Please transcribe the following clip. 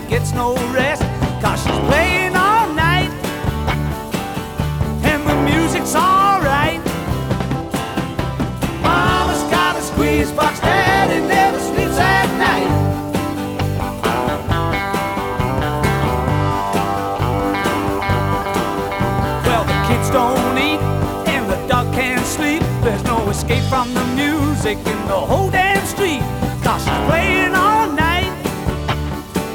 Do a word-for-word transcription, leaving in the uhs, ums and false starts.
gets no rest, 'cause she's playing all night, and the music's alright. Mama's got a squeeze box, Daddy never sleeps at night. Well, the kids don't eat, and the dog can't sleep. There's no escape from the music in the whole damn street, 'cause she's playing all